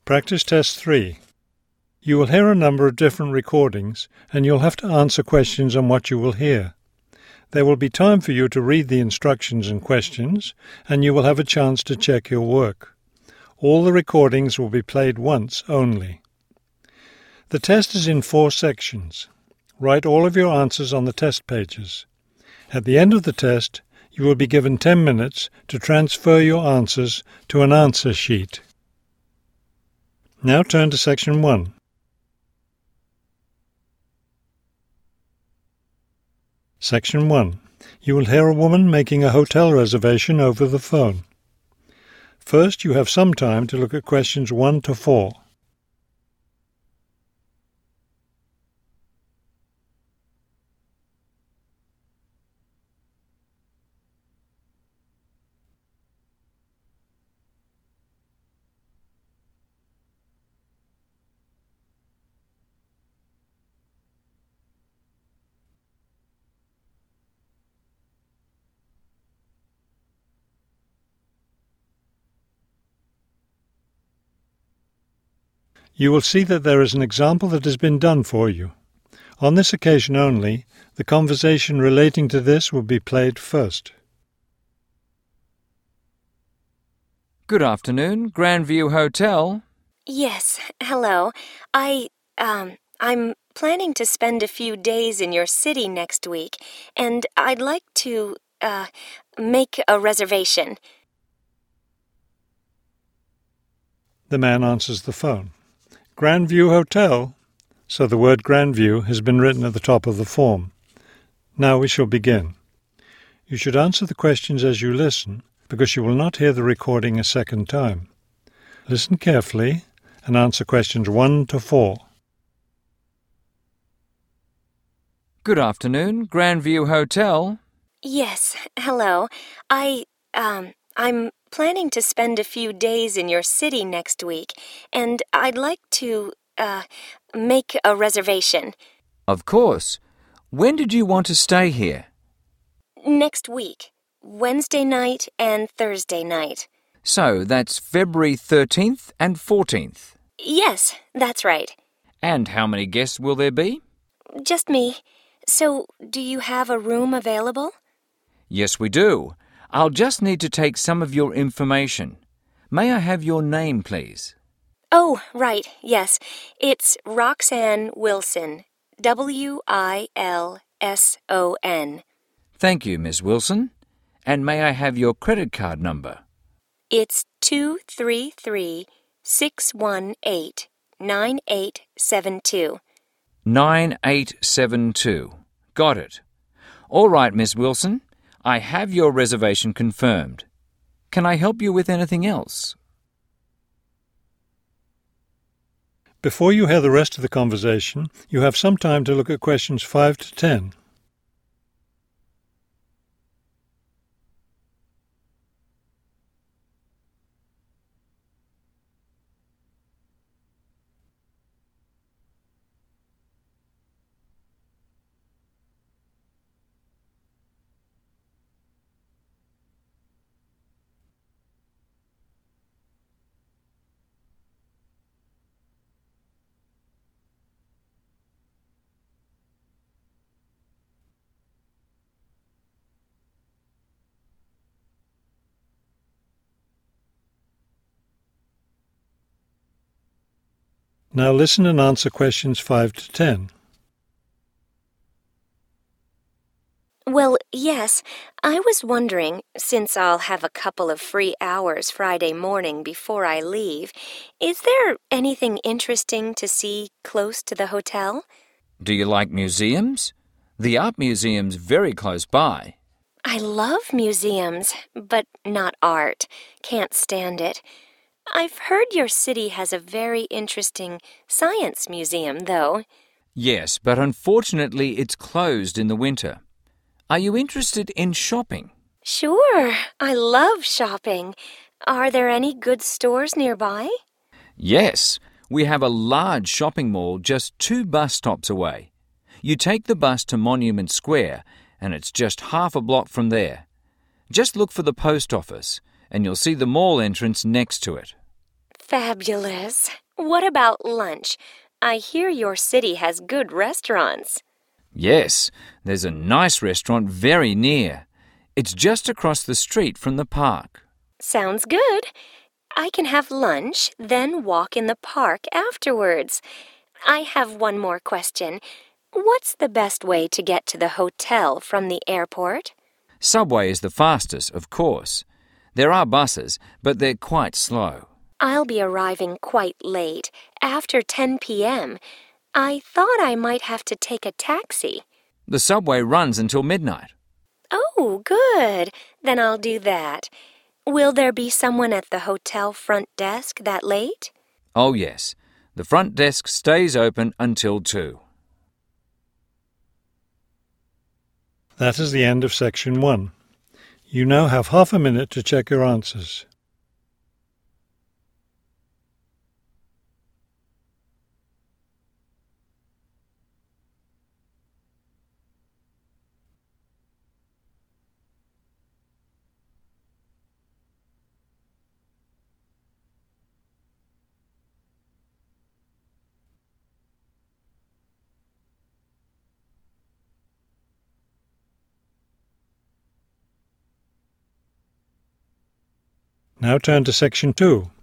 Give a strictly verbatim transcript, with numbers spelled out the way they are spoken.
Practice Test three. You will hear a number of different recordings and you'll have to answer questions on what you will hear. There will be time for you to read the instructions and questions, and you will have a chance to check your work. All the recordings will be played once only. The test is in four sections. Write all of your answers on the test pages. At the end of the test, you will be given ten minutes to transfer your answers to an answer sheet. Now turn to Section one. Section one. You will hear a woman making a hotel reservation over the phone. First, you have some time to look at questions one to four. You will see that there is an example that has been done for you. On this occasion only, the conversation relating to this will be played first. Good afternoon, Grandview Hotel. Yes, hello. I, um, I'm planning to spend a few days in your city next week, and I'd like to, uh, make a reservation. The man answers the phone. Grandview Hotel, so the word Grandview has been written at the top of the form. Now we shall begin. You should answer the questions as you listen, because you will not hear the recording a second time. Listen carefully and answer questions one to four. Good afternoon, Grandview Hotel. Yes, hello. I, um, I'm planning to spend a few days in your city next week, and I'd like to, uh, make a reservation. Of course. When did you want to stay here? Next week, Wednesday night and Thursday night. So that's February thirteenth and fourteenth. Yes, that's right. And how many guests will there be? Just me. So, do you have a room available? Yes, we do. I'll just need to take some of your information. May I have your name, please? Oh, right, yes. It's Roxanne Wilson. W I L S O N. Thank you, Miss Wilson. And may I have your credit card number? It's two three three, six one eight, nine eight seven two. nine eight seven two. Got it. All right, Miss Wilson. I have your reservation confirmed. Can I help you with anything else? Before you hear the rest of the conversation, you have some time to look at questions five to ten. Now listen and answer questions five to ten. Well, yes, I was wondering, since I'll have a couple of free hours Friday morning before I leave, is there anything interesting to see close to the hotel? Do you like museums? The art museum's very close by. I love museums, but not art. Can't stand it. I've heard your city has a very interesting science museum, though. Yes, but unfortunately it's closed in the winter. Are you interested in shopping? Sure, I love shopping. Are there any good stores nearby? Yes, we have a large shopping mall just two bus stops away. You take the bus to Monument Square, and it's just half a block from there. Just look for the post office, and you'll see the mall entrance next to it. Fabulous. What about lunch? I hear your city has good restaurants. Yes, there's a nice restaurant very near. It's just across the street from the park. Sounds good. I can have lunch, then walk in the park afterwards. I have one more question. What's the best way to get to the hotel from the airport? Subway is the fastest, of course. There are buses, but they're quite slow. I'll be arriving quite late, after ten p.m. I thought I might have to take a taxi. The subway runs until midnight. Oh, good. Then I'll do that. Will there be someone at the hotel front desk that late? Oh, yes. The front desk stays open until two. That is the end of section one. You now have half a minute to check your answers. Now turn to section two.